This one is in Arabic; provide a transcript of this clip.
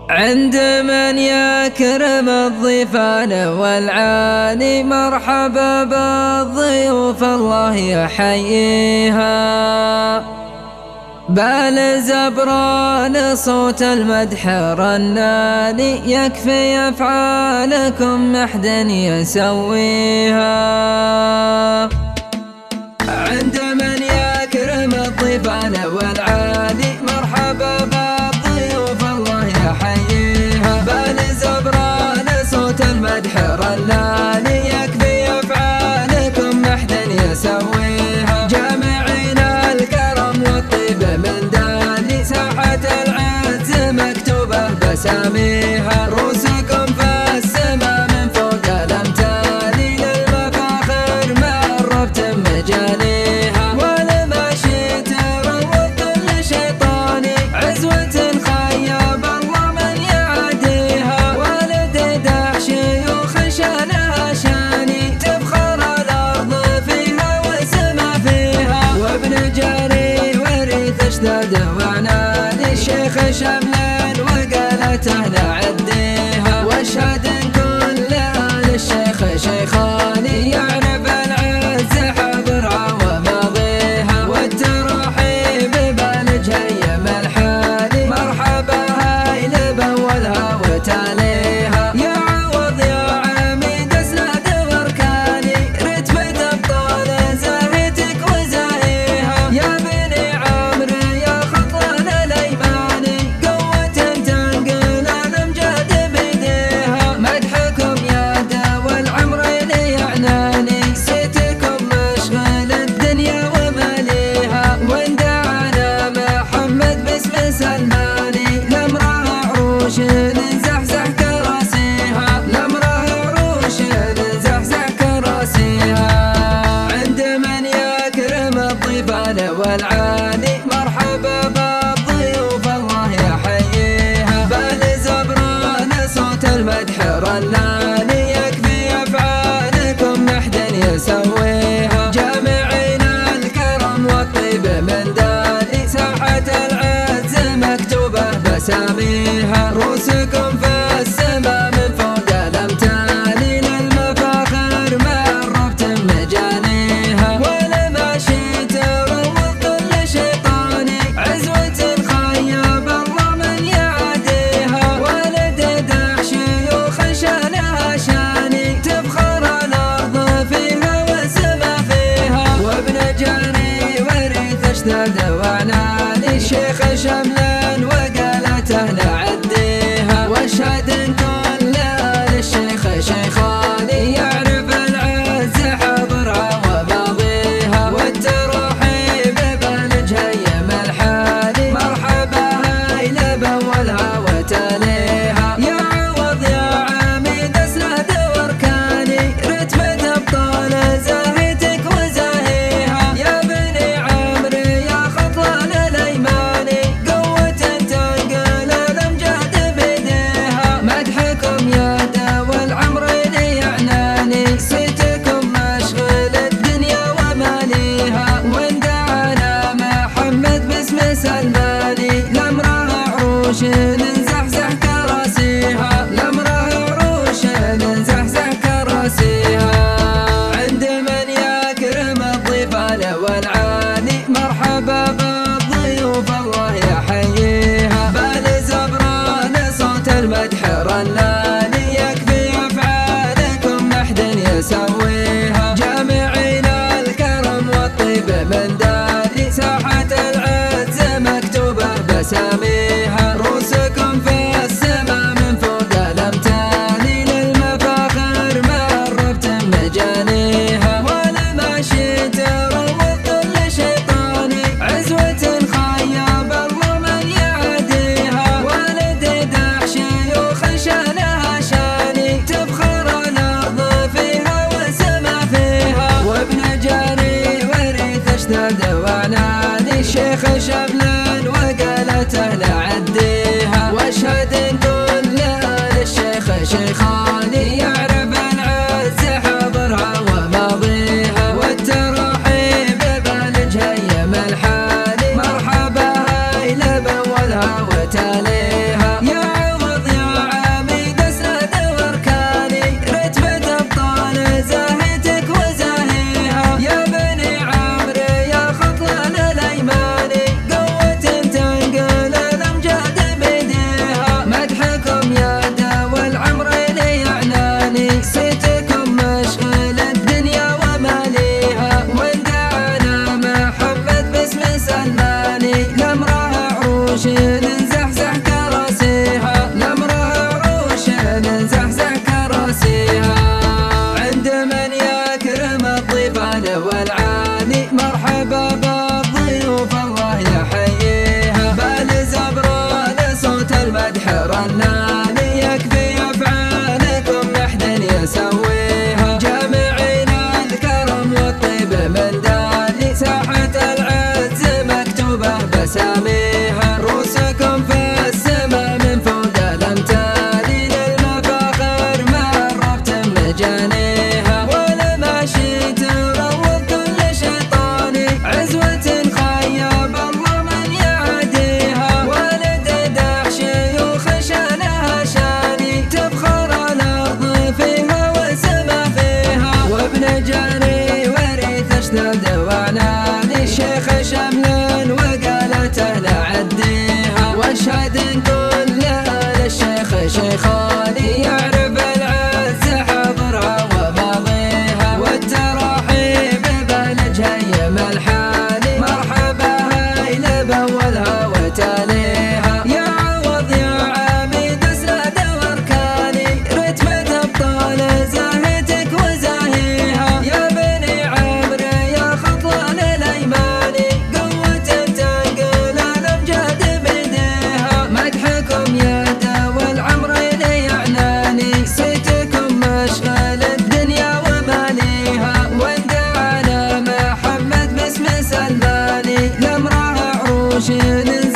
عند من يكرم الضيفان والعالي، مرحبا بالضيوف الله يحييها. بالزبران صوت المدح رناني، يكفي أفعالكم محد يسويها. عند من يكرم الضيفان والعالي، مرحبا بالضيوف الله يحييها. بالزبران صوت المدح رناني، يكفي أفعالكم محد يسويها. جامعين الكرم والطيب من داني، ساحة العز مكتوبة بساميها. رؤوسكم في السما من فوق الأمثال، للمفاخر مربت مجانيها. ولماشي تروض كل شيطاني، عزوة خيب الله من يعديها. والد دح شيوخ شانها شاني، تفخر الأرض فيها والسما فيها. وابن جري وريث اشتد وعناني، الشيخ شمل وقالته نعديها. واشهد ان كل آل الشيخ شيخاني، يعرف العز حبرها وماضيها. والترحيب بالجهيم الحالي، مرحبا هاي لبولها وتاليها. يا عوض يا عميد اسناد واركاني، رتبة ابطال زاهيتك وزاهيها. يا بني عمرو يا خطوان الايماني، قوة تنقل الامجاد بيديها. مدحكم يا دوا العمرين يعناني، صيتكم مشغل الدنيا وماليها. وان دعانا محمد باسم سلماني، لمراه عروش نزحزح كراسيها. لمراه عروش نزحزح كراسيها. عند من يكرم الضيفان والعالي، مرحبا بالضيوف الله يحييها. بالزبران صوت المدح رناني، يكفي أفعالكم محد يسويها. جامعين الكرم والطيب من داني، ساحة العز مكتوبة بساميها. رؤوسكم في السما من فوق الأمثال، للمفاخر مربت مجانيها. ولماشي تروض كل شيطاني، عزوة خيب الله من يعديها. والد دح شيوخ شانها شاني، تفخر الأرض فيها والسما فيها. وابن جري وريث اشتد وعناني، الشيخ شمل وقالته نعديها. واشهد ان كل آل الشيخ شيخاني، يعرف العز حبرها وماضيها. والترحيب بالجهيم الحالي، مرحبا هاي لبولها وتاليها. يا عوض يا عميد اسناد واركاني، رتبة ابطال زاهيتك وزاهيها. يا بني عمرو يا خطوان الايماني، قوة تنقل الامجاد بيديها. مدحكم يا دوا العمرين يعناني، صيتكم مشغل الدنيا وماليها. وان دعانا محمد باسم سلماني، لمراه عروش نزحزح كراسيها. لمراه عروش نزحزح كراسيها. عند من يكرم الضيفان والعالي، مرحبا بالضيوف الله يحييها. بالزبران صوت المدح رناني، يكفي أفعالكم محد يسويها. جامعين الكرم والطيب من داني، ساحة العز مكتوبة بساميها. رؤوسكم في السما من فوق الأمثال، للمفاخر مربت مجانيها. ولماشي تروض كل شيطاني، عزوة خيب الله من يعديها. والد دح شيوخ شانها من